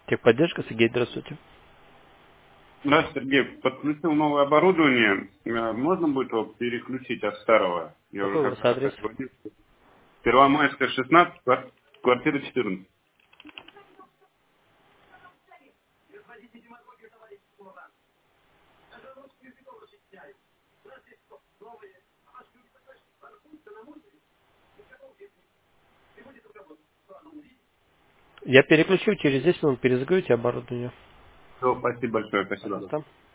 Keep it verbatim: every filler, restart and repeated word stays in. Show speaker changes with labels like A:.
A: Техподдержка, Сергей, здравствуйте.
B: Здравствуйте, Сергей. Подключил новое оборудование. Э, Можно будет его переключить от старого? Я уже
A: Какой у
B: как
A: вас
B: раз
A: адрес?
B: отводил. Первомайская, шестнадцать, квар- квартира четырнадцать.
A: Я переключу, через десять минут перезагрузите оборудование.
B: Все, спасибо большое, спасибо.
A: Пожалуйста.